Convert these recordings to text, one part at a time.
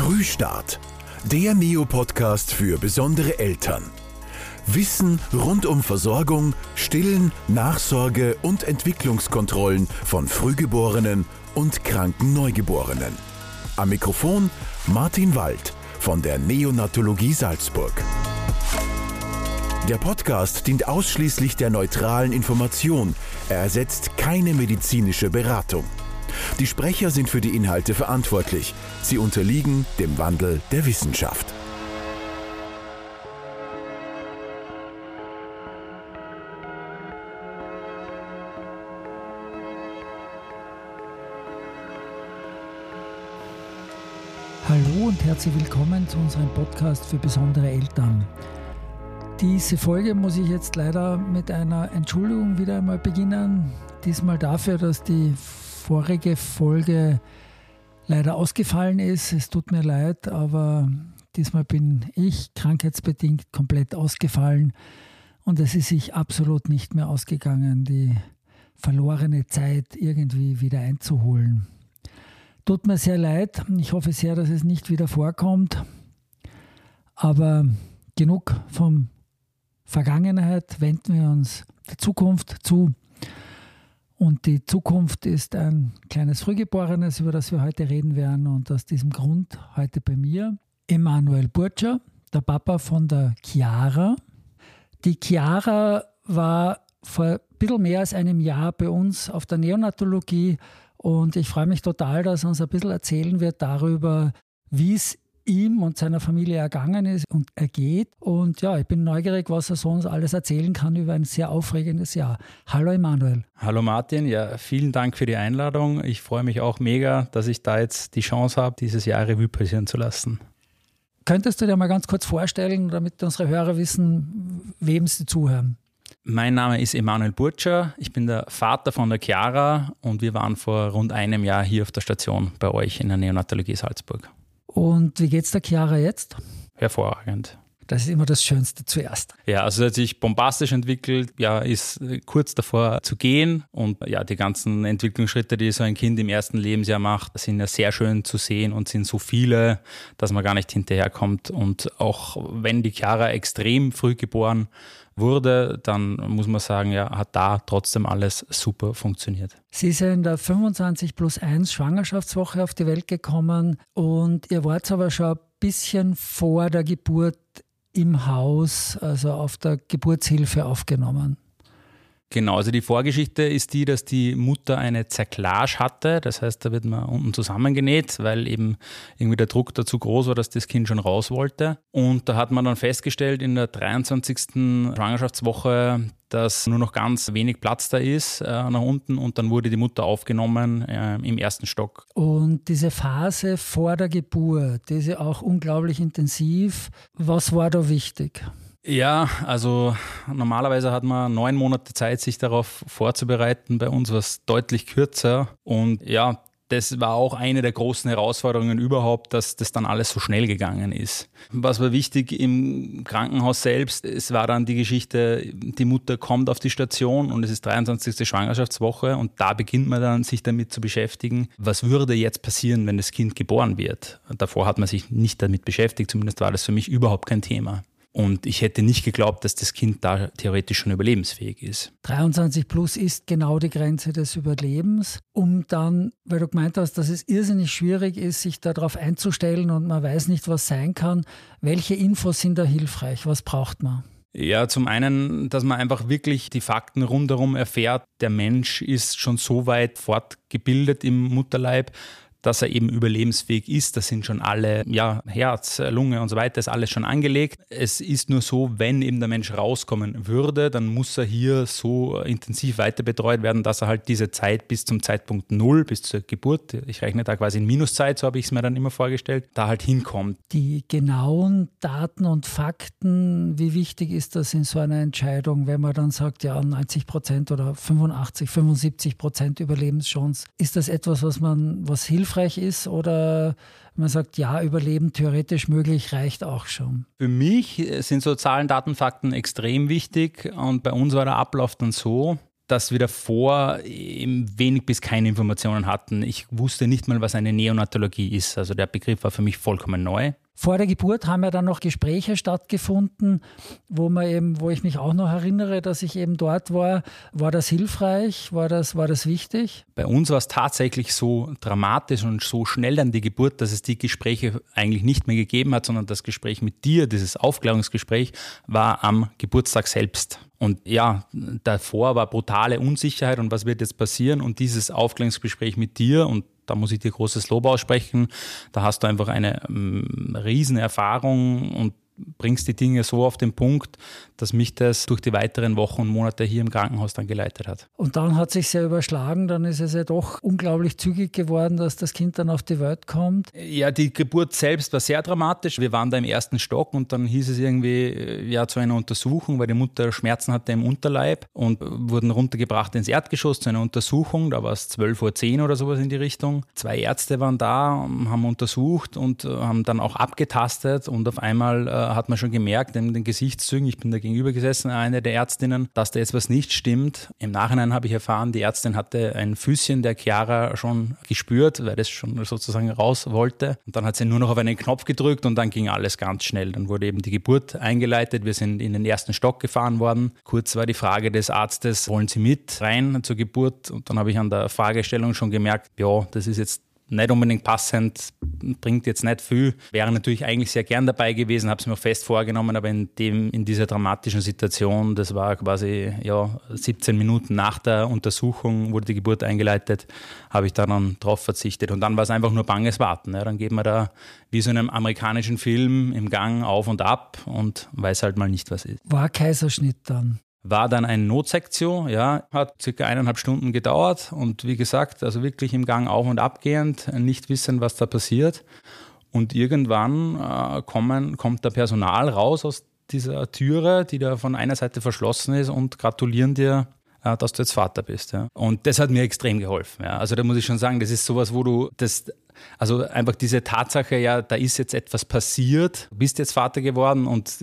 Frühstart, der Neo-Podcast für besondere Eltern. Wissen rund um Versorgung, Stillen, Nachsorge und Entwicklungskontrollen von Frühgeborenen und kranken Neugeborenen. Am Mikrofon Martin Wald von der Neonatologie Salzburg. Der Podcast dient ausschließlich der neutralen Information. Er ersetzt keine medizinische Beratung. Die Sprecher sind für die Inhalte verantwortlich. Sie unterliegen dem Wandel der Wissenschaft. Hallo und herzlich willkommen zu unserem Podcast für besondere Eltern. Diese Folge muss ich jetzt leider mit einer Entschuldigung wieder einmal beginnen. Diesmal dafür, dass die vorige Folge leider ausgefallen ist. Es tut mir leid, aber diesmal bin ich krankheitsbedingt komplett ausgefallen und es ist sich absolut nicht mehr ausgegangen, die verlorene Zeit irgendwie wieder einzuholen. Tut mir sehr leid. Ich hoffe sehr, dass es nicht wieder vorkommt. Aber genug von Vergangenheit, wenden wir uns der Zukunft zu. Und die Zukunft ist ein kleines Frühgeborenes, über das wir heute reden werden. Und aus diesem Grund heute bei mir Emanuel Burtscher, der Papa von der Chiara. Die Chiara war vor ein bisschen mehr als einem Jahr bei uns auf der Neonatologie. Und ich freue mich total, dass er uns ein bisschen erzählen wird darüber, wie es ihm und seiner Familie ergangen ist und ergeht. Und ja, ich bin neugierig, was er so uns alles erzählen kann über ein sehr aufregendes Jahr. Hallo Emanuel. Hallo Martin, ja, vielen Dank für die Einladung. Ich freue mich auch mega, dass ich da jetzt die Chance habe, dieses Jahr Revue passieren zu lassen. Könntest du dir mal ganz kurz vorstellen, damit unsere Hörer wissen, wem sie zuhören? Mein Name ist Emanuel Burtscher, ich bin der Vater von der Chiara und wir waren vor rund einem Jahr hier auf der Station bei euch in der Neonatologie Salzburg. Und wie geht's der Chiara jetzt? Hervorragend. Das ist immer das Schönste zuerst. Ja, also es hat sich bombastisch entwickelt, ja, ist kurz davor zu gehen und ja, die ganzen Entwicklungsschritte, die so ein Kind im ersten Lebensjahr macht, sind ja sehr schön zu sehen und sind so viele, dass man gar nicht hinterherkommt. Und auch wenn die Chiara extrem früh geboren wurde, dann muss man sagen, ja, hat da trotzdem alles super funktioniert. Sie sind in der 25+1 Schwangerschaftswoche auf die Welt gekommen und ihr wart aber schon ein bisschen vor der Geburt im Haus, also auf der Geburtshilfe aufgenommen. Genau, also die Vorgeschichte ist die, dass die Mutter eine Zerklage hatte. Das heißt, da wird man unten zusammengenäht, weil eben irgendwie der Druck dazu groß war, dass das Kind schon raus wollte. Und da hat man dann festgestellt in der 23. Schwangerschaftswoche, dass nur noch ganz wenig Platz da ist nach unten und dann wurde die Mutter aufgenommen im ersten Stock. Und diese Phase vor der Geburt, die ist ja auch unglaublich intensiv. Was war da wichtig? Ja, also normalerweise hat man 9 Monate Zeit, sich darauf vorzubereiten. Bei uns war es deutlich kürzer und ja, das war auch eine der großen Herausforderungen überhaupt, dass das dann alles so schnell gegangen ist. Was war wichtig im Krankenhaus selbst, es war dann die Geschichte, die Mutter kommt auf die Station und es ist 23. Schwangerschaftswoche und da beginnt man dann sich damit zu beschäftigen, was würde jetzt passieren, wenn das Kind geboren wird. Davor hat man sich nicht damit beschäftigt, zumindest war das für mich überhaupt kein Thema. Und ich hätte nicht geglaubt, dass das Kind da theoretisch schon überlebensfähig ist. 23+ ist genau die Grenze des Überlebens. Um dann, weil du gemeint hast, dass es irrsinnig schwierig ist, sich darauf einzustellen und man weiß nicht, was sein kann. Welche Infos sind da hilfreich? Was braucht man? Ja, zum einen, dass man einfach wirklich die Fakten rundherum erfährt. Der Mensch ist schon so weit fortgebildet im Mutterleib, dass er eben überlebensfähig ist. Das sind schon alle, ja, Herz, Lunge und so weiter, ist alles schon angelegt. Es ist nur so, wenn eben der Mensch rauskommen würde, dann muss er hier so intensiv weiter betreut werden, dass er halt diese Zeit bis zum Zeitpunkt 0, bis zur Geburt, ich rechne da quasi in Minuszeit, so habe ich es mir dann immer vorgestellt, da halt hinkommt. Die genauen Daten und Fakten, wie wichtig ist das in so einer Entscheidung, wenn man dann sagt, ja, 90% oder 85, 75% Überlebenschance? Ist das etwas, was hilfreich ist oder man sagt, ja, Überleben theoretisch möglich, reicht auch schon? Für mich sind so Zahlen, Daten, Fakten extrem wichtig und bei uns war der Ablauf dann so, dass wir davor wenig bis keine Informationen hatten. Ich wusste nicht mal, was eine Neonatologie ist. Also der Begriff war für mich vollkommen neu. Vor der Geburt haben ja dann noch Gespräche stattgefunden, wo ich mich auch noch erinnere, dass ich eben dort war. War das hilfreich? War das wichtig? Bei uns war es tatsächlich so dramatisch und so schnell dann die Geburt, dass es die Gespräche eigentlich nicht mehr gegeben hat, sondern das Gespräch mit dir, dieses Aufklärungsgespräch, war am Geburtstag selbst. Und ja, davor war brutale Unsicherheit und was wird jetzt passieren? Und dieses Aufklärungsgespräch mit dir, und da muss ich dir großes Lob aussprechen, da hast du einfach eine riesen Erfahrung und bringst die Dinge so auf den Punkt, dass mich das durch die weiteren Wochen und Monate hier im Krankenhaus dann geleitet hat. Und dann hat sich sehr überschlagen, dann ist es ja doch unglaublich zügig geworden, dass das Kind dann auf die Welt kommt. Ja, die Geburt selbst war sehr dramatisch. Wir waren da im ersten Stock und dann hieß es irgendwie zu einer Untersuchung, weil die Mutter Schmerzen hatte im Unterleib und wurden runtergebracht ins Erdgeschoss zu einer Untersuchung. Da war es 12:10 Uhr oder sowas in die Richtung. 2 Ärzte waren da, haben untersucht und haben dann auch abgetastet und auf einmal hat man schon gemerkt in den Gesichtszügen, ich bin da gegenüber gesessen, eine der Ärztinnen, dass da jetzt was nicht stimmt. Im Nachhinein habe ich erfahren, die Ärztin hatte ein Füßchen der Chiara schon gespürt, weil das schon sozusagen raus wollte. Und dann hat sie nur noch auf einen Knopf gedrückt und dann ging alles ganz schnell. Dann wurde eben die Geburt eingeleitet. Wir sind in den ersten Stock gefahren worden. Kurz war die Frage des Arztes, wollen Sie mit rein zur Geburt? Und dann habe ich an der Fragestellung schon gemerkt, ja, das ist jetzt nicht unbedingt passend, bringt jetzt nicht viel. Wäre natürlich eigentlich sehr gern dabei gewesen, habe es mir auch fest vorgenommen, aber in dieser dramatischen Situation, das war quasi 17 Minuten nach der Untersuchung, wurde die Geburt eingeleitet, habe ich dann drauf verzichtet. Und dann war es einfach nur banges Warten. Ja. Dann geht man da wie so in einem amerikanischen Film im Gang auf und ab und weiß halt mal nicht, was ist. War Kaiserschnitt dann? War dann eine Notsektion, ja, hat circa 1,5 Stunden gedauert und wie gesagt, also wirklich im Gang auf und abgehend, nicht wissen, was da passiert. Und irgendwann kommt der Personal raus aus dieser Türe, die da von einer Seite verschlossen ist und gratulieren dir, dass du jetzt Vater bist. Ja. Und das hat mir extrem geholfen. Ja. Also da muss ich schon sagen, das ist sowas, wo du also einfach diese Tatsache, ja, da ist jetzt etwas passiert, du bist jetzt Vater geworden und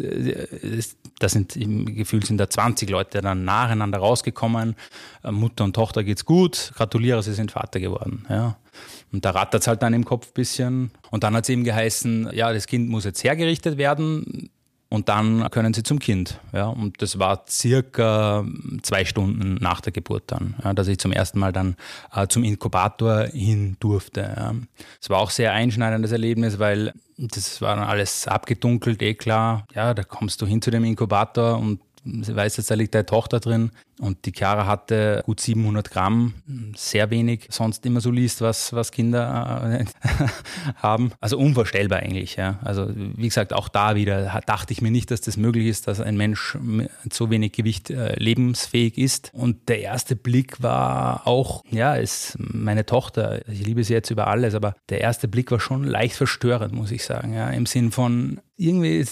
im Gefühl sind da 20 Leute dann nacheinander rausgekommen, Mutter und Tochter geht's gut, gratuliere, sie sind Vater geworden. Ja. Und da rattert es halt dann im Kopf ein bisschen. Und dann hat es eben geheißen, ja, das Kind muss jetzt hergerichtet werden. Und dann können sie zum Kind. Ja, und das war circa 2 Stunden nach der Geburt dann, ja, dass ich zum ersten Mal dann zum Inkubator hin durfte. Ja. Es war auch sehr einschneidendes Erlebnis, weil das war dann alles abgedunkelt, klar. Ja, da kommst du hin zu dem Inkubator und sie weiß jetzt, da liegt deine Tochter drin. Und die Chiara hatte gut 700 Gramm, sehr wenig. Sonst immer so liest, was Kinder haben. Also unvorstellbar eigentlich. Ja. Also wie gesagt, auch da wieder dachte ich mir nicht, dass das möglich ist, dass ein Mensch mit so wenig Gewicht lebensfähig ist. Und der erste Blick war auch, ja, ist meine Tochter. Ich liebe sie jetzt über alles, aber der erste Blick war schon leicht verstörend, muss ich sagen. Ja. Im Sinn von, irgendwie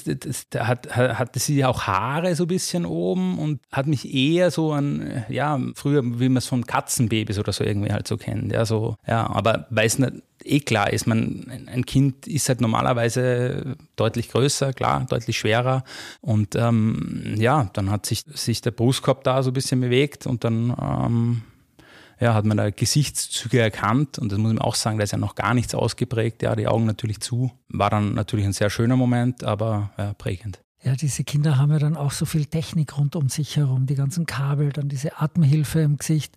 hatte sie auch Haare so ein bisschen oben und hat mich eher so an, ja, früher, wie man es von Katzenbabys oder so irgendwie halt so kennt. Ja, so, ja, aber weil es nicht klar ist, ein Kind ist halt normalerweise deutlich größer, klar, deutlich schwerer und dann hat sich der Brustkorb da so ein bisschen bewegt und dann hat man da Gesichtszüge erkannt und das muss man auch sagen, da ist ja noch gar nichts ausgeprägt, ja, die Augen natürlich zu. War dann natürlich ein sehr schöner Moment, aber ja, prägend. Ja, diese Kinder haben ja dann auch so viel Technik rund um sich herum, die ganzen Kabel, dann diese Atemhilfe im Gesicht.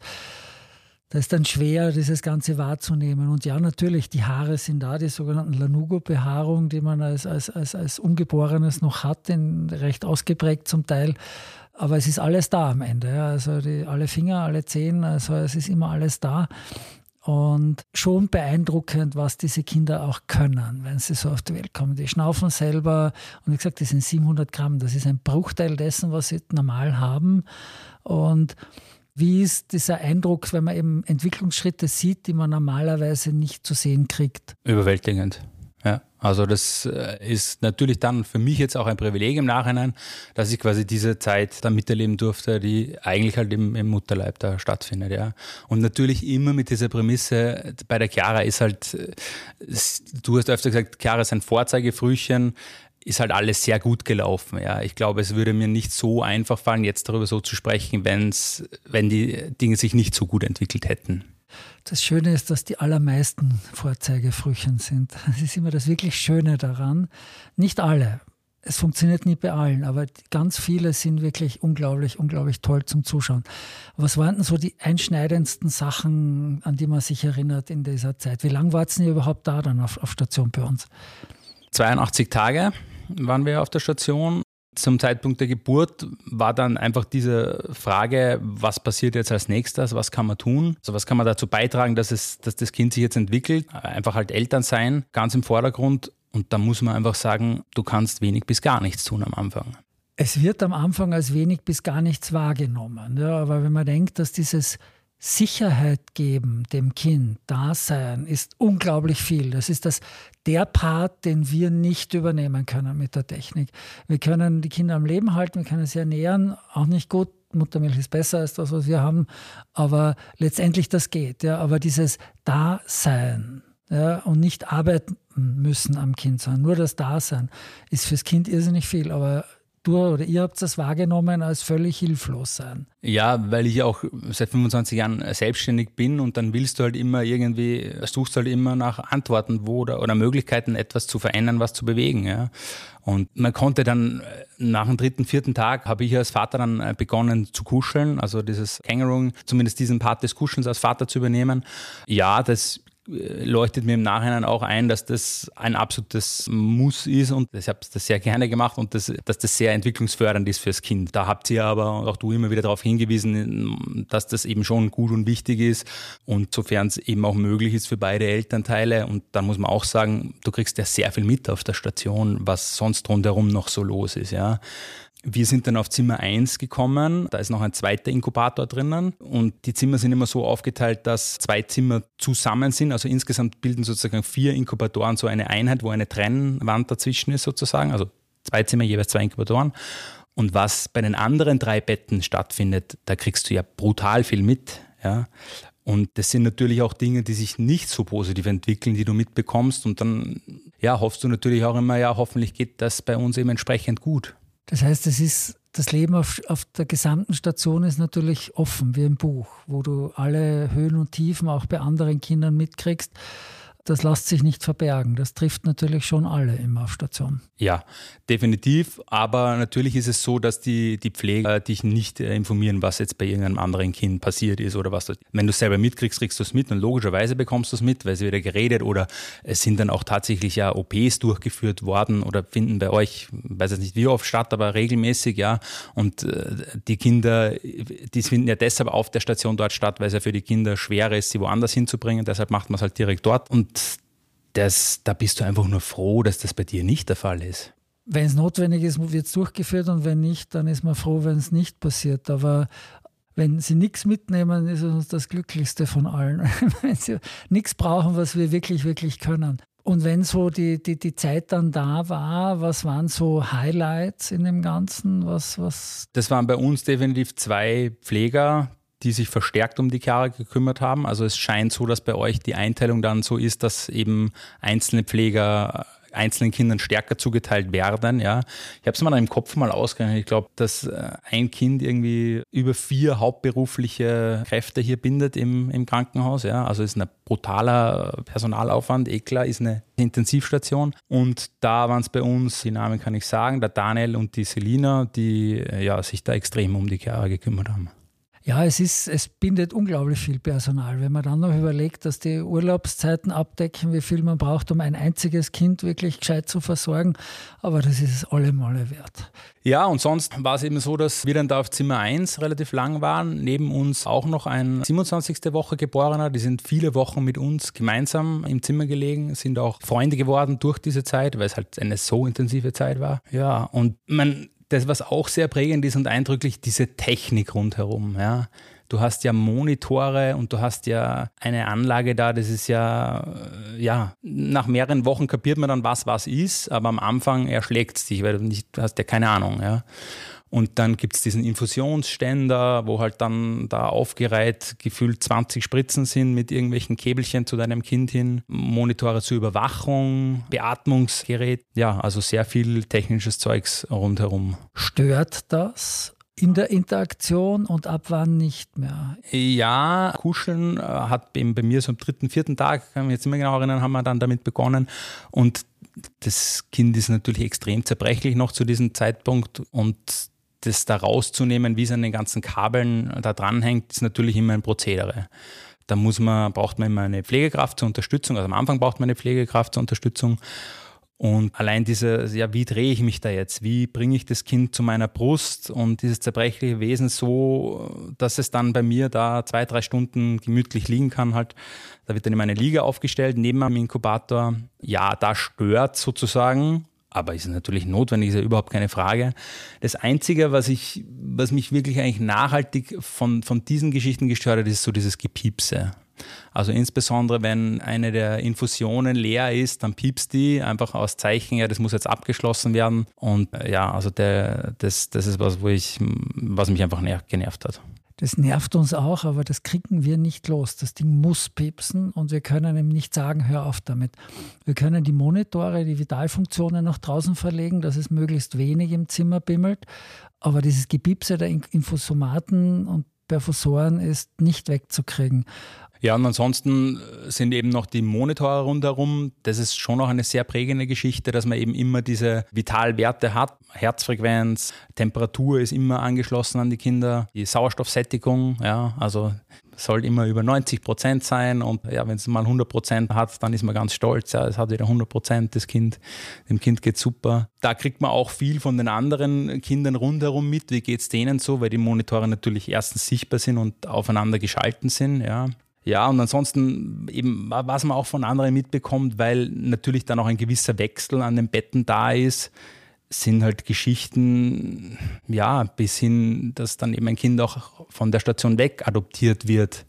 Da ist dann schwer, dieses Ganze wahrzunehmen. Und ja, natürlich, die Haare sind da, die sogenannten Lanugo-Behaarung, die man als Ungeborenes noch hat, recht ausgeprägt zum Teil. Aber es ist alles da am Ende. Ja. Also alle Finger, alle Zehen, also es ist immer alles da. Und schon beeindruckend, was diese Kinder auch können, wenn sie so auf die Welt kommen. Die schnaufen selber und wie gesagt, das sind 700 Gramm. Das ist ein Bruchteil dessen, was sie normal haben. Und wie ist dieser Eindruck, wenn man eben Entwicklungsschritte sieht, die man normalerweise nicht zu sehen kriegt? Überwältigend. Ja, also das ist natürlich dann für mich jetzt auch ein Privileg im Nachhinein, dass ich quasi diese Zeit dann miterleben durfte, die eigentlich halt im Mutterleib da stattfindet. Ja. Und natürlich immer mit dieser Prämisse, bei der Chiara ist halt, du hast öfter gesagt, Chiara ist ein Vorzeigefrühchen. ist halt alles sehr gut gelaufen. Ja. Ich glaube, es würde mir nicht so einfach fallen, jetzt darüber so zu sprechen, wenn die Dinge sich nicht so gut entwickelt hätten. Das Schöne ist, dass die allermeisten Vorzeigefrühchen sind. Das ist immer das wirklich Schöne daran. Nicht alle. Es funktioniert nie bei allen, aber ganz viele sind wirklich unglaublich, unglaublich toll zum Zuschauen. Was waren denn so die einschneidendsten Sachen, an die man sich erinnert in dieser Zeit? Wie lange wart ihr überhaupt da dann auf Station bei uns? 82 Tage waren wir auf der Station. Zum Zeitpunkt der Geburt war dann einfach diese Frage, was passiert jetzt als nächstes, was kann man tun? Also was kann man dazu beitragen, dass das Kind sich jetzt entwickelt? Einfach halt Eltern sein, ganz im Vordergrund. Und da muss man einfach sagen, du kannst wenig bis gar nichts tun am Anfang. Es wird am Anfang als wenig bis gar nichts wahrgenommen. Ja, aber wenn man denkt, dass dieses Sicherheit geben dem Kind, Dasein, ist unglaublich viel. Das ist der Part, den wir nicht übernehmen können mit der Technik. Wir können die Kinder am Leben halten, wir können sie ernähren, auch nicht gut. Muttermilch ist besser als das, was wir haben, aber letztendlich das geht. Ja. Aber dieses Dasein, ja, und nicht arbeiten müssen am Kind, sondern nur das Dasein, ist fürs Kind irrsinnig viel. Aber du oder ihr habt das wahrgenommen als völlig hilflos sein. Ja, weil ich auch seit 25 Jahren selbstständig bin und dann suchst du halt immer nach Antworten oder Möglichkeiten, etwas zu verändern, was zu bewegen. Ja. Und man konnte dann nach dem 3., 4. Tag habe ich als Vater dann begonnen zu kuscheln, also dieses Kangaroo, zumindest diesen Part des Kuschelns als Vater zu übernehmen. Ja, das leuchtet mir im Nachhinein auch ein, dass das ein absolutes Muss ist und ich habe das sehr gerne gemacht und dass das sehr entwicklungsfördernd ist fürs Kind. Da habt ihr aber und auch du immer wieder darauf hingewiesen, dass das eben schon gut und wichtig ist und sofern es eben auch möglich ist für beide Elternteile. Und dann muss man auch sagen, du kriegst ja sehr viel mit auf der Station, was sonst rundherum noch so los ist, ja. Wir sind dann auf Zimmer 1 gekommen, da ist noch ein zweiter Inkubator drinnen und die Zimmer sind immer so aufgeteilt, dass 2 Zimmer zusammen sind, also insgesamt bilden sozusagen 4 Inkubatoren so eine Einheit, wo eine Trennwand dazwischen ist sozusagen, also 2 Zimmer, jeweils 2 Inkubatoren. Und was bei den anderen 3 Betten stattfindet, da kriegst du ja brutal viel mit, ja. Und das sind natürlich auch Dinge, die sich nicht so positiv entwickeln, die du mitbekommst und dann ja, hoffst du natürlich auch immer, ja, hoffentlich geht das bei uns eben entsprechend gut. Das heißt, das Leben auf der gesamten Station ist natürlich offen, wie ein Buch, wo du alle Höhen und Tiefen auch bei anderen Kindern mitkriegst. Das lässt sich nicht verbergen. Das trifft natürlich schon alle immer auf Station. Ja, definitiv. Aber natürlich ist es so, dass die Pfleger dich nicht informieren, was jetzt bei irgendeinem anderen Kind passiert ist oder was. Wenn du es selber mitkriegst, kriegst du es mit und logischerweise bekommst du es mit, weil es wieder geredet oder es sind dann auch tatsächlich ja OPs durchgeführt worden oder finden bei euch, ich weiß jetzt nicht wie oft statt, aber regelmäßig, ja. Und die Kinder, die finden ja deshalb auf der Station dort statt, weil es ja für die Kinder schwerer ist, sie woanders hinzubringen. Deshalb macht man es halt direkt dort. Und da bist du einfach nur froh, dass das bei dir nicht der Fall ist. Wenn es notwendig ist, wird es durchgeführt und wenn nicht, dann ist man froh, wenn es nicht passiert. Aber wenn sie nichts mitnehmen, ist es das Glücklichste von allen. Wenn sie nichts brauchen, was wir wirklich, wirklich können. Und wenn so die Zeit dann da war, was waren so Highlights in dem Ganzen? Was? Das waren bei uns definitiv 2 Pfleger, die sich verstärkt um die Chiara gekümmert haben. Also es scheint so, dass bei euch die Einteilung dann so ist, dass eben einzelne Pfleger einzelnen Kindern stärker zugeteilt werden. Ja. Ich habe es mir dann im Kopf mal ausgerechnet. Ich glaube, dass ein Kind irgendwie über 4 hauptberufliche Kräfte hier bindet im Krankenhaus. Ja. Also ist ein brutaler Personalaufwand. Klar, ist eine Intensivstation. Und da waren es bei uns, die Namen kann ich sagen, der Daniel und die Selina, die sich da extrem um die Chiara gekümmert haben. Ja, es bindet unglaublich viel Personal. Wenn man dann noch überlegt, dass die Urlaubszeiten abdecken, wie viel man braucht, um ein einziges Kind wirklich gescheit zu versorgen. Aber das ist es allemal wert. Ja, und sonst war es eben so, dass wir dann da auf Zimmer 1 relativ lang waren. Neben uns auch noch ein 27. Woche Geborener. Die sind viele Wochen mit uns gemeinsam im Zimmer gelegen, sind auch Freunde geworden durch diese Zeit, weil es halt eine so intensive Zeit war. Ja, und das, was auch sehr prägend ist und eindrücklich, diese Technik rundherum. Ja. Du hast ja Monitore und du hast ja eine Anlage da, das ist ja, nach mehreren Wochen kapiert man dann, was ist, aber am Anfang erschlägt es dich, weil du hast ja keine Ahnung. Ja. Und dann gibt es diesen Infusionsständer, wo halt dann da aufgereiht gefühlt 20 Spritzen sind mit irgendwelchen Käbelchen zu deinem Kind hin, Monitore zur Überwachung, Beatmungsgerät, ja, also sehr viel technisches Zeugs rundherum. Stört das in der Interaktion und ab wann nicht mehr? Ja, Kuscheln hat bei mir so am 3., 4. Tag, kann mich jetzt nicht mehr genau erinnern, haben wir dann damit begonnen. Und das Kind ist natürlich extrem zerbrechlich noch zu diesem Zeitpunkt und das da rauszunehmen, wie es an den ganzen Kabeln da dranhängt, ist natürlich immer ein Prozedere. Da braucht man immer eine Pflegekraft zur Unterstützung, also am Anfang braucht man eine Pflegekraft zur Unterstützung. Und allein wie drehe ich mich da jetzt? Wie bringe ich das Kind zu meiner Brust und dieses zerbrechliche Wesen so, dass es dann bei mir da 2-3 Stunden gemütlich liegen kann halt. Da wird dann immer eine Liege aufgestellt neben dem Inkubator. Ja, da stört sozusagen, aber ist natürlich notwendig, ist ja überhaupt keine Frage. Das Einzige, was mich wirklich eigentlich nachhaltig von diesen Geschichten gestört hat, ist so dieses Gepiepse. Also insbesondere, wenn eine der Infusionen leer ist, dann piepst die einfach aus Zeichen, ja, das muss jetzt abgeschlossen werden. Und ja, also das ist was mich einfach genervt hat. Das nervt uns auch, aber das kriegen wir nicht los. Das Ding muss piepsen und wir können ihm nicht sagen, hör auf damit. Wir können die Monitore, die Vitalfunktionen nach draußen verlegen, dass es möglichst wenig im Zimmer bimmelt. Aber dieses Gepiepse der Infusomaten und Perfusoren ist nicht wegzukriegen. Ja, und ansonsten sind eben noch die Monitore rundherum. Das ist schon noch eine sehr prägende Geschichte, dass man eben immer diese Vitalwerte hat. Herzfrequenz, Temperatur ist immer angeschlossen an die Kinder. Die Sauerstoffsättigung, ja, also soll immer über 90% sein. Und ja, wenn es mal 100% hat, dann ist man ganz stolz. Ja, es hat wieder 100%, das Kind. Dem Kind geht's super. Da kriegt man auch viel von den anderen Kindern rundherum mit. Wie geht's denen so? Weil die Monitore natürlich erstens sichtbar sind und aufeinander geschalten sind, ja. Ja, und ansonsten eben, was man auch von anderen mitbekommt, weil natürlich dann auch ein gewisser Wechsel an den Betten da ist, sind halt Geschichten, ja, bis hin, dass dann eben ein Kind auch von der Station weg adoptiert wird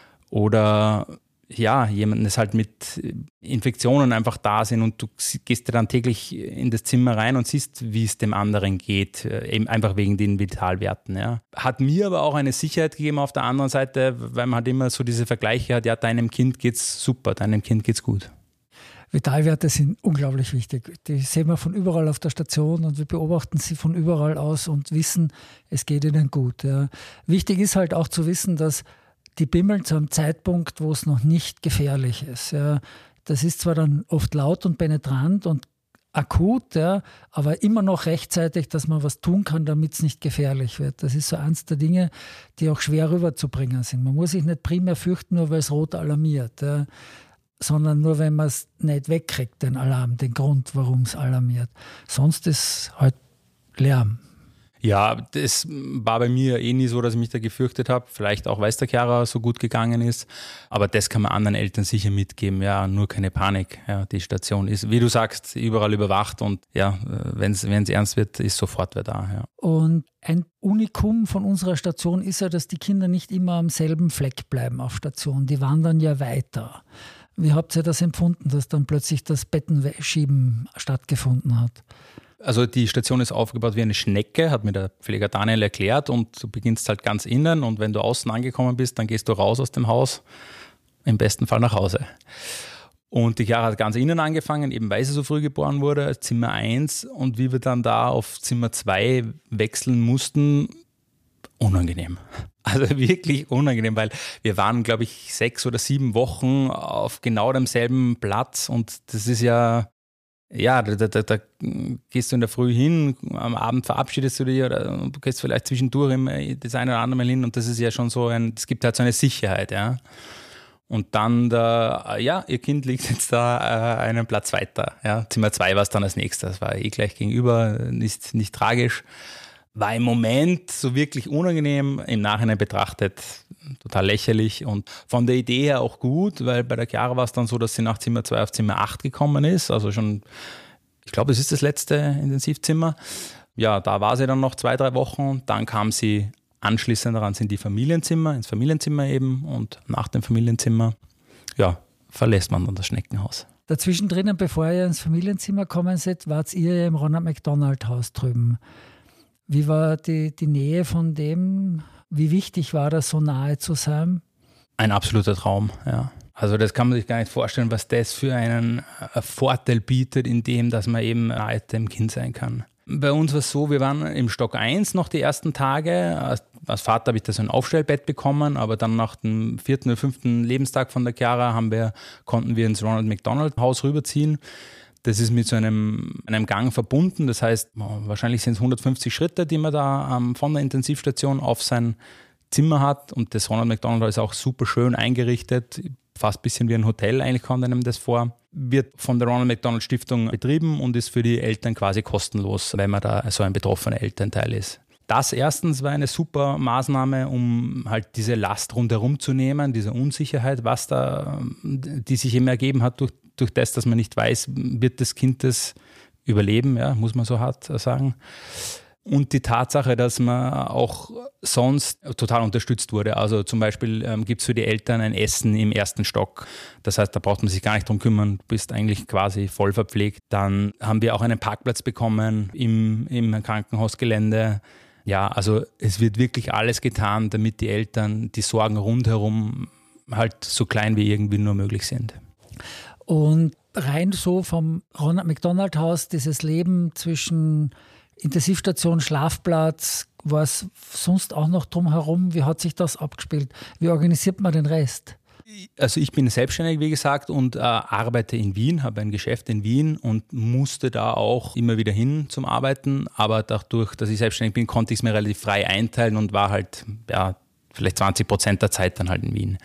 oder ja, jemanden ist halt mit Infektionen einfach da sind und du gehst dir dann täglich in das Zimmer rein und siehst, wie es dem anderen geht, eben einfach wegen den Vitalwerten. Ja. Hat mir aber auch eine Sicherheit gegeben auf der anderen Seite, weil man halt immer so diese Vergleiche hat, ja, deinem Kind geht's super, deinem Kind geht's gut. Vitalwerte sind unglaublich wichtig. Die sehen wir von überall auf der Station und wir beobachten sie von überall aus und wissen, es geht ihnen gut. Ja. Wichtig ist halt auch zu wissen, dass die bimmeln zu einem Zeitpunkt, wo es noch nicht gefährlich ist. Ja. Das ist zwar dann oft laut und penetrant und akut, ja, aber immer noch rechtzeitig, dass man was tun kann, damit es nicht gefährlich wird. Das ist so eins der Dinge, die auch schwer rüberzubringen sind. Man muss sich nicht primär fürchten, nur weil es rot alarmiert, ja, sondern nur, wenn man es nicht wegkriegt, den Alarm, den Grund, warum es alarmiert. Sonst ist halt Lärm. Ja, das war bei mir nie so, dass ich mich da gefürchtet habe. Vielleicht auch, weil es der Chiara so gut gegangen ist. Aber das kann man anderen Eltern sicher mitgeben. Ja, nur keine Panik. Ja, die Station ist, wie du sagst, überall überwacht. Und ja, wenn es ernst wird, ist sofort wer da. Ja. Und ein Unikum von unserer Station ist ja, dass die Kinder nicht immer am selben Fleck bleiben auf Station. Die wandern ja weiter. Wie habt ihr das empfunden, dass dann plötzlich das Bettenschieben stattgefunden hat? Also die Station ist aufgebaut wie eine Schnecke, hat mir der Pfleger Daniel erklärt, und du beginnst halt ganz innen und wenn du außen angekommen bist, dann gehst du raus aus dem Haus, im besten Fall nach Hause. Und die Chiara hat ganz innen angefangen, eben weil sie so früh geboren wurde, Zimmer 1, und wie wir dann da auf Zimmer 2 wechseln mussten, unangenehm. Also wirklich unangenehm, weil wir waren, glaube ich, 6 oder 7 Wochen auf genau demselben Platz und das ist ja, da gehst du in der Früh hin, am Abend verabschiedest du dich oder du gehst vielleicht zwischendurch das eine oder andere Mal hin und das ist ja schon so es gibt halt so eine Sicherheit, ja. Und dann, ihr Kind liegt jetzt da einen Platz weiter, ja. Zimmer 2 war es dann als nächstes, das war gleich gegenüber, nicht tragisch. War im Moment so wirklich unangenehm, im Nachhinein betrachtet total lächerlich und von der Idee her auch gut, weil bei der Chiara war es dann so, dass sie nach Zimmer 2 auf Zimmer 8 gekommen ist, also schon, ich glaube, es ist das letzte Intensivzimmer. Ja, da war sie dann noch 2-3 Wochen, dann kam sie anschließend daran ins Familienzimmer eben, und nach dem Familienzimmer, ja, verlässt man dann das Schneckenhaus. Dazwischen drinnen, bevor ihr ins Familienzimmer kommen seid, wart ihr im Ronald McDonald Haus drüben. Wie war die Nähe von dem? Wie wichtig war das, so nahe zu sein? Ein absoluter Traum, ja. Also das kann man sich gar nicht vorstellen, was das für einen Vorteil bietet, in dem, dass man eben nahe dem Kind sein kann. Bei uns war es so, wir waren im Stock 1 noch die ersten Tage. Als Vater habe ich da so ein Aufstellbett bekommen, aber dann nach dem 4. oder 5. Lebenstag von der Chiara konnten wir ins Ronald McDonald Haus rüberziehen. Das ist mit so einem Gang verbunden. Das heißt, wahrscheinlich sind es 150 Schritte, die man da von der Intensivstation auf sein Zimmer hat. Und das Ronald McDonald ist auch super schön eingerichtet. Fast ein bisschen wie ein Hotel, eigentlich kommt einem das vor. Wird von der Ronald McDonald Stiftung betrieben und ist für die Eltern quasi kostenlos, wenn man da so ein betroffener Elternteil ist. Das erstens war eine super Maßnahme, um halt diese Last rundherum zu nehmen, diese Unsicherheit, die sich eben ergeben hat durch das, dass man nicht weiß, wird das Kind das überleben, ja, muss man so hart sagen. Und die Tatsache, dass man auch sonst total unterstützt wurde. Also zum Beispiel gibt es für die Eltern ein Essen im 1. Stock. Das heißt, da braucht man sich gar nicht drum kümmern. Du bist eigentlich quasi voll verpflegt. Dann haben wir auch einen Parkplatz bekommen im Krankenhausgelände. Ja, also es wird wirklich alles getan, damit die Eltern die Sorgen rundherum halt so klein wie irgendwie nur möglich sind. Und rein so vom Ronald McDonald Haus, dieses Leben zwischen Intensivstation, Schlafplatz, war es sonst auch noch drumherum? Wie hat sich das abgespielt? Wie organisiert man den Rest? Also ich bin selbstständig, wie gesagt, und arbeite in Wien, habe ein Geschäft in Wien und musste da auch immer wieder hin zum Arbeiten. Aber dadurch, dass ich selbstständig bin, konnte ich es mir relativ frei einteilen und war halt vielleicht 20% der Zeit dann halt in Wien.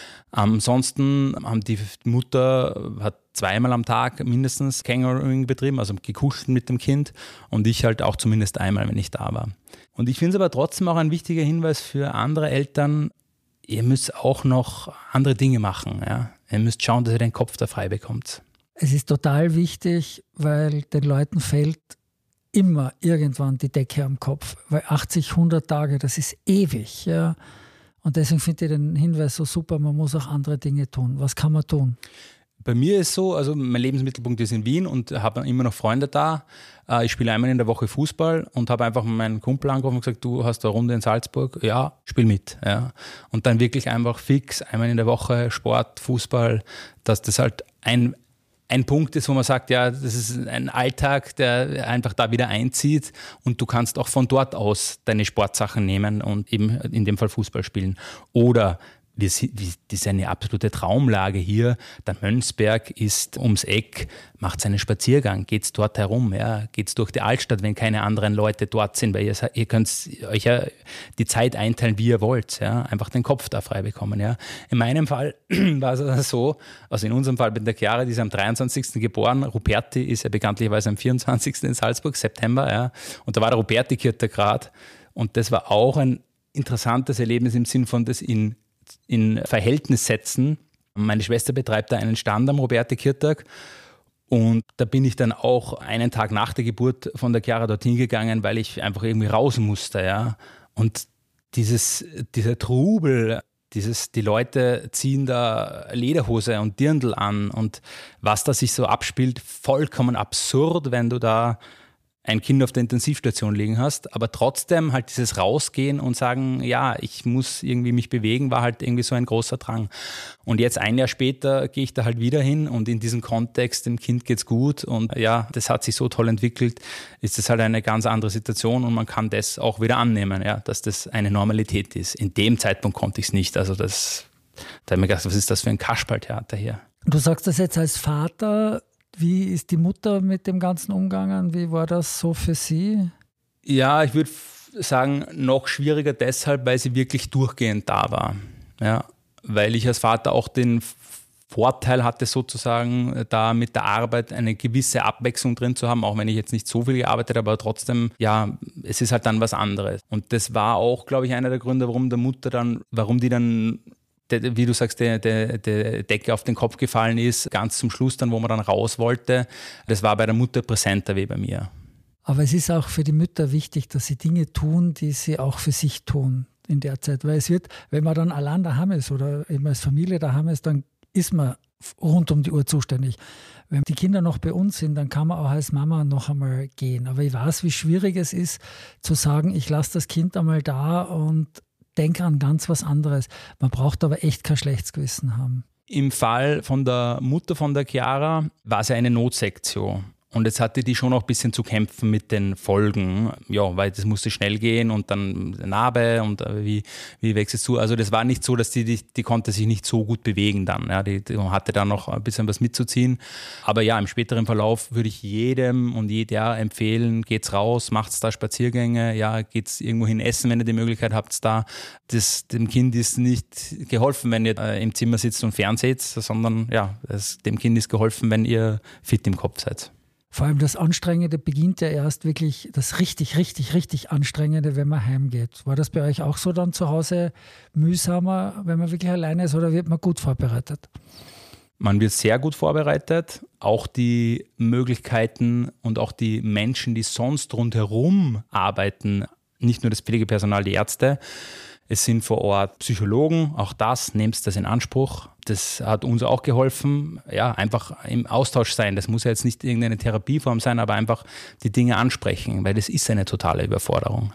Ansonsten die Mutter hat 2-mal am Tag mindestens Kangaroing betrieben, also gekuschelt mit dem Kind und ich halt auch zumindest einmal, wenn ich da war. Und ich finde es aber trotzdem auch ein wichtiger Hinweis für andere Eltern, ihr müsst auch noch andere Dinge machen. Ja? Ihr müsst schauen, dass ihr den Kopf da frei bekommt. Es ist total wichtig, weil den Leuten fällt immer irgendwann die Decke am Kopf, weil 80, 100 Tage, das ist ewig, ja. Und deswegen finde ich den Hinweis so super, man muss auch andere Dinge tun. Was kann man tun? Bei mir ist so, also mein Lebensmittelpunkt ist in Wien und habe immer noch Freunde da. Ich spiele einmal in der Woche Fußball und habe einfach meinen Kumpel angerufen und gesagt, du hast eine Runde in Salzburg? Ja, spiel mit. Ja. Und dann wirklich einfach fix, einmal in der Woche Sport, Fußball, dass das halt ein Punkt ist, wo man sagt, ja, das ist ein Alltag, der einfach da wieder einzieht und du kannst auch von dort aus deine Sportsachen nehmen und eben in dem Fall Fußball spielen. Oder das ist eine absolute Traumlage hier. Der Mönchsberg ist ums Eck, macht seinen Spaziergang, geht's dort herum, ja, geht's durch die Altstadt, wenn keine anderen Leute dort sind, weil ihr könnt euch ja die Zeit einteilen, wie ihr wollt, ja, einfach den Kopf da frei bekommen, ja. In meinem Fall war es so, also in unserem Fall mit der Chiara, die ist am 23. geboren, Ruperti ist ja bekanntlicherweise am 24. in Salzburg, September, ja, und da war der Ruperti-Kirche gerade und das war auch ein interessantes Erlebnis im Sinn von das in Verhältnis setzen. Meine Schwester betreibt da einen Stand am Roberti-Kirchtag und da bin ich dann auch einen Tag nach der Geburt von der Chiara dorthin gegangen, weil ich einfach irgendwie raus musste. Ja. Und dieser Trubel, die Leute ziehen da Lederhose und Dirndl an und was da sich so abspielt, vollkommen absurd, wenn du da ein Kind auf der Intensivstation liegen hast, aber trotzdem halt dieses Rausgehen und sagen, ja, ich muss irgendwie mich bewegen, war halt irgendwie so ein großer Drang. Und jetzt ein Jahr später gehe ich da halt wieder hin und in diesem Kontext, dem Kind geht's gut und ja, das hat sich so toll entwickelt, ist das halt eine ganz andere Situation und man kann das auch wieder annehmen, ja, dass das eine Normalität ist. In dem Zeitpunkt konnte ich es nicht, also da habe ich mir gedacht, was ist das für ein Kasperltheater hier? Du sagst das jetzt als Vater. Wie ist die Mutter mit dem Ganzen umgegangen? Wie war das so für sie? Ja, ich würde sagen, noch schwieriger deshalb, weil sie wirklich durchgehend da war. Ja, weil ich als Vater auch den Vorteil hatte, sozusagen, da mit der Arbeit eine gewisse Abwechslung drin zu haben, auch wenn ich jetzt nicht so viel gearbeitet habe, aber trotzdem, ja, es ist halt dann was anderes. Und das war auch, glaube ich, einer der Gründe, warum die dann wie du sagst, der Decke auf den Kopf gefallen ist, ganz zum Schluss dann, wo man dann raus wollte. Das war bei der Mutter präsenter wie bei mir. Aber es ist auch für die Mütter wichtig, dass sie Dinge tun, die sie auch für sich tun in der Zeit. Weil es wird, wenn man dann allein daheim ist oder eben als Familie daheim ist, dann ist man rund um die Uhr zuständig. Wenn die Kinder noch bei uns sind, dann kann man auch als Mama noch einmal gehen. Aber ich weiß, wie schwierig es ist, zu sagen, ich lasse das Kind einmal da und denke an ganz was anderes. Man braucht aber echt kein schlechtes Gewissen haben. Im Fall von der Mutter von der Chiara war es ja eine Notsektion. Und jetzt hatte die schon noch ein bisschen zu kämpfen mit den Folgen, ja, weil das musste schnell gehen und dann Narbe und wie wächst es zu. Also das war nicht so, dass die konnte sich nicht so gut bewegen dann. Ja, die hatte da noch ein bisschen was mitzuziehen. Aber ja, im späteren Verlauf würde ich jedem und jeder empfehlen, geht's raus, macht's da Spaziergänge, ja, geht's irgendwo hin essen, wenn ihr die Möglichkeit habt da. Dem Kind ist nicht geholfen, wenn ihr im Zimmer sitzt und fernseht, sondern ja, dem Kind ist geholfen, wenn ihr fit im Kopf seid. Vor allem das Anstrengende beginnt ja erst wirklich, das richtig Anstrengende, wenn man heimgeht. War das bei euch auch so dann zu Hause mühsamer, wenn man wirklich alleine ist, oder wird man gut vorbereitet? Man wird sehr gut vorbereitet. Auch die Möglichkeiten und auch die Menschen, die sonst rundherum arbeiten, nicht nur das Pflegepersonal, die Ärzte. Es sind vor Ort Psychologen, auch das, nehmt das in Anspruch. Das hat uns auch geholfen, ja, einfach im Austausch sein. Das muss ja jetzt nicht irgendeine Therapieform sein, aber einfach die Dinge ansprechen, weil das ist eine totale Überforderung.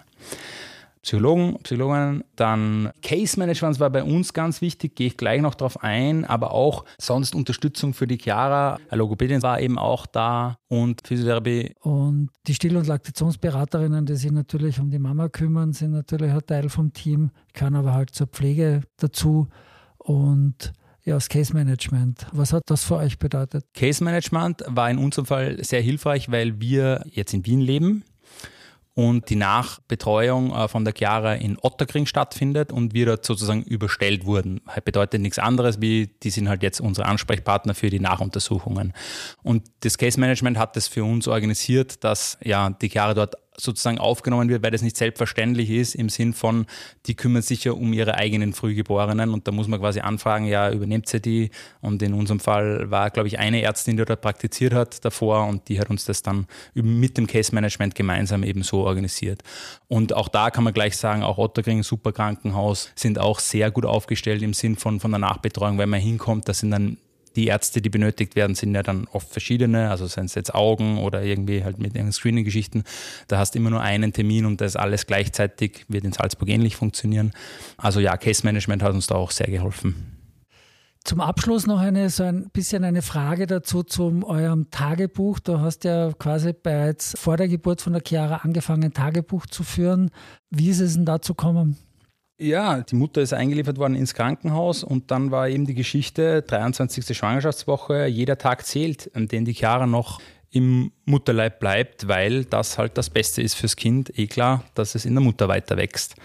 Psychologen, dann Case Management war bei uns ganz wichtig, gehe ich gleich noch drauf ein, aber auch sonst Unterstützung für die Chiara. Eine Logopädin war eben auch da und Physiotherapie. Und die Still- und Laktationsberaterinnen, die sich natürlich um die Mama kümmern, sind natürlich ein Teil vom Team, können aber halt zur Pflege dazu und ja, das Case Management. Was hat das für euch bedeutet? Case Management war in unserem Fall sehr hilfreich, weil wir jetzt in Wien leben und die Nachbetreuung von der Chiara in Ottakring stattfindet und wir dort sozusagen überstellt wurden. Das bedeutet nichts anderes, wie die sind halt jetzt unsere Ansprechpartner für die Nachuntersuchungen. Und das Case Management hat das für uns organisiert, dass ja die Chiara dort sozusagen aufgenommen wird, weil das nicht selbstverständlich ist, im Sinn von, die kümmern sich ja um ihre eigenen Frühgeborenen und da muss man quasi anfragen, ja, übernehmt sie die? Und in unserem Fall war, glaube ich, eine Ärztin, die dort praktiziert hat davor und die hat uns das dann mit dem Case Management gemeinsam eben so organisiert. Und auch da kann man gleich sagen, auch Ottakring, super Krankenhaus, sind auch sehr gut aufgestellt im Sinn von der Nachbetreuung, wenn man hinkommt, das sind dann die Ärzte, die benötigt werden, sind ja dann oft verschiedene, also seien es jetzt Augen oder irgendwie halt mit irgendwelchen Screening-Geschichten. Da hast du immer nur einen Termin und das alles gleichzeitig, wird in Salzburg ähnlich funktionieren. Also ja, Case Management hat uns da auch sehr geholfen. Zum Abschluss noch so ein bisschen eine Frage dazu zu eurem Tagebuch. Du hast ja quasi bereits vor der Geburt von der Chiara angefangen, ein Tagebuch zu führen. Wie ist es denn dazu gekommen? Ja, die Mutter ist eingeliefert worden ins Krankenhaus und dann war eben die Geschichte, 23. Schwangerschaftswoche, jeder Tag zählt, an dem die Chiara noch im Mutterleib bleibt, weil das halt das Beste ist fürs Kind, klar, dass es in der Mutter weiter wächst.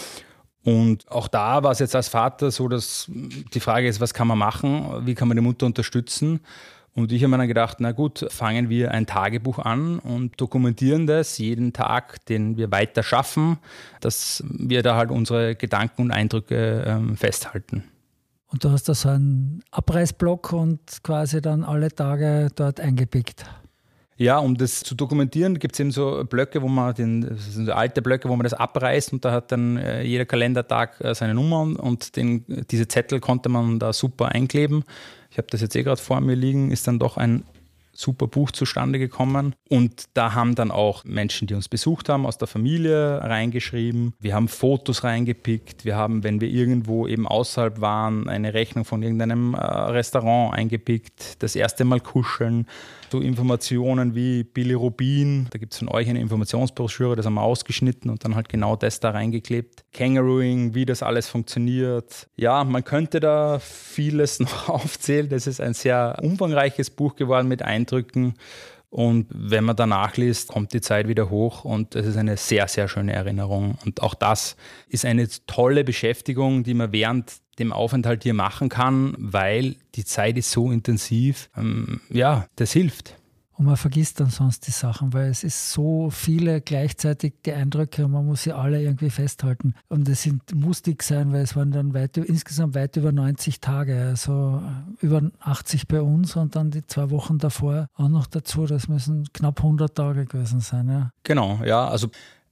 Und auch da war es jetzt als Vater so, dass die Frage ist, was kann man machen, wie kann man die Mutter unterstützen? Und ich habe mir dann gedacht, na gut, fangen wir ein Tagebuch an und dokumentieren das jeden Tag, den wir weiter schaffen, dass wir da halt unsere Gedanken und Eindrücke festhalten. Und du hast da so einen Abreißblock und quasi dann alle Tage dort eingepickt. Ja, um das zu dokumentieren, gibt es eben so Blöcke, das sind so alte Blöcke, wo man das abreißt und da hat dann jeder Kalendertag seine Nummer und diese Zettel konnte man da super einkleben. Ich habe das jetzt gerade vor mir liegen, ist dann doch ein super Buch zustande gekommen. Und da haben dann auch Menschen, die uns besucht haben, aus der Familie reingeschrieben. Wir haben Fotos reingepickt. Wir haben, wenn wir irgendwo eben außerhalb waren, eine Rechnung von irgendeinem Restaurant eingepickt. Das erste Mal kuscheln. So Informationen wie Bilirubin. Da gibt es von euch eine Informationsbroschüre, das haben wir ausgeschnitten und dann halt genau das da reingeklebt. Kangarooing, wie das alles funktioniert. Ja, man könnte da vieles noch aufzählen. Das ist ein sehr umfangreiches Buch geworden mit Eindrücken. Und wenn man danach liest, kommt die Zeit wieder hoch und es ist eine sehr, sehr schöne Erinnerung. Und auch das ist eine tolle Beschäftigung, die man während dem Aufenthalt hier machen kann, weil die Zeit ist so intensiv. Ja, das hilft. Und man vergisst dann sonst die Sachen, weil es ist so viele gleichzeitig die Eindrücke und man muss sie alle irgendwie festhalten. Und es muss dick sein, weil es waren dann insgesamt weit über 90 Tage, also über 80 bei uns und dann die 2 Wochen davor auch noch dazu. Das müssen knapp 100 Tage gewesen sein. Ja. Genau, ja, also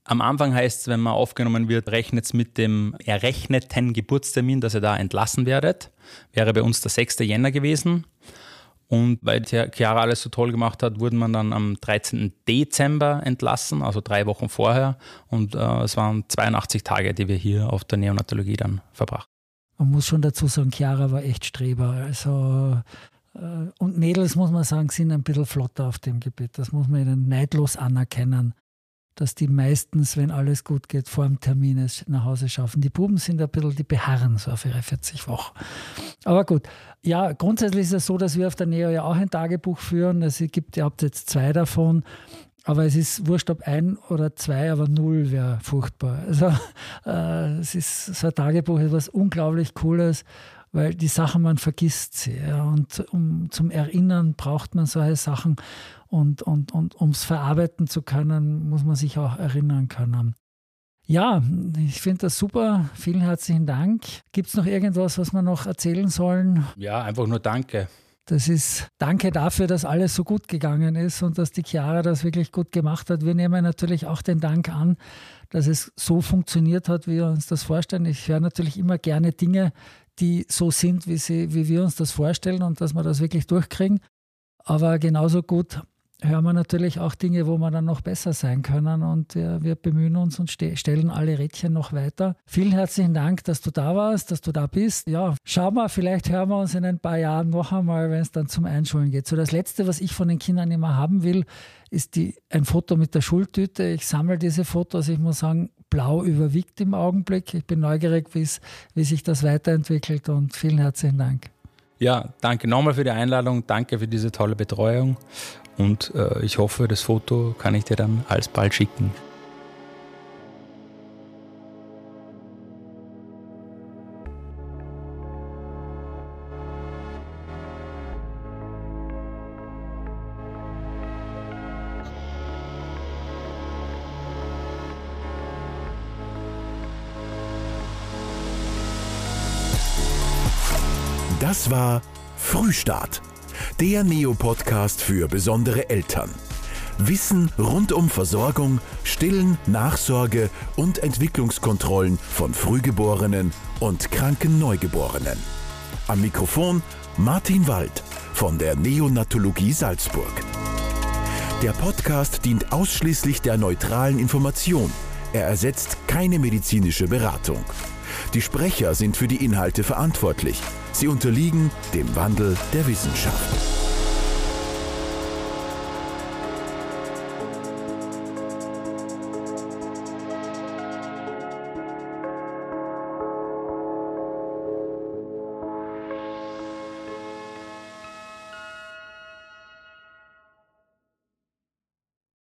Am Anfang heißt es, wenn man aufgenommen wird, rechnet es mit dem errechneten Geburtstermin, dass ihr da entlassen werdet. Wäre bei uns der 6. Jänner gewesen. Und weil die Chiara alles so toll gemacht hat, wurden wir dann am 13. Dezember entlassen, also 3 Wochen vorher. Und es waren 82 Tage, die wir hier auf der Neonatologie dann verbracht. Man muss schon dazu sagen, Chiara war echt Streber. Also, und Mädels, muss man sagen, sind ein bisschen flotter auf dem Gebiet. Das muss man ihnen neidlos anerkennen, dass die meistens, wenn alles gut geht, vor dem Termin es nach Hause schaffen. Die Buben sind ein bisschen, die beharren so auf ihre 40 Wochen. Aber gut, ja, grundsätzlich ist es so, dass wir auf der Neo ja auch ein Tagebuch führen. Es gibt, ihr habt jetzt 2 davon, aber es ist wurscht, ob 1 oder 2, aber 0 wäre furchtbar. Also es ist so ein Tagebuch, etwas unglaublich Cooles, weil die Sachen, man vergisst sie. Ja, und zum Erinnern braucht man solche Sachen. Und um es verarbeiten zu können, muss man sich auch erinnern können. Ja, ich finde das super. Vielen herzlichen Dank. Gibt es noch irgendwas, was wir noch erzählen sollen? Ja, einfach nur danke. Das ist danke dafür, dass alles so gut gegangen ist und dass die Chiara das wirklich gut gemacht hat. Wir nehmen natürlich auch den Dank an, dass es so funktioniert hat, wie wir uns das vorstellen. Ich höre natürlich immer gerne Dinge, die so sind, wie wir uns das vorstellen und dass wir das wirklich durchkriegen. Aber genauso gut hören wir natürlich auch Dinge, wo wir dann noch besser sein können und wir bemühen uns und stellen alle Rädchen noch weiter. Vielen herzlichen Dank, dass du da warst, dass du da bist. Ja, schau mal, vielleicht hören wir uns in ein paar Jahren noch einmal, wenn es dann zum Einschulen geht. So, das Letzte, was ich von den Kindern immer haben will, ist ein Foto mit der Schultüte. Ich sammle diese Fotos, ich muss sagen, blau überwiegt im Augenblick. Ich bin neugierig, wie sich das weiterentwickelt und vielen herzlichen Dank. Ja, danke nochmal für die Einladung, danke für diese tolle Betreuung und ich hoffe, das Foto kann ich dir dann alsbald schicken. Das war Frühstart, der Neo-Podcast für besondere Eltern. Wissen rund um Versorgung, Stillen, Nachsorge und Entwicklungskontrollen von Frühgeborenen und kranken Neugeborenen. Am Mikrofon Martin Wald von der Neonatologie Salzburg. Der Podcast dient ausschließlich der neutralen Information. Er ersetzt keine medizinische Beratung. Die Sprecher sind für die Inhalte verantwortlich. Sie unterliegen dem Wandel der Wissenschaft.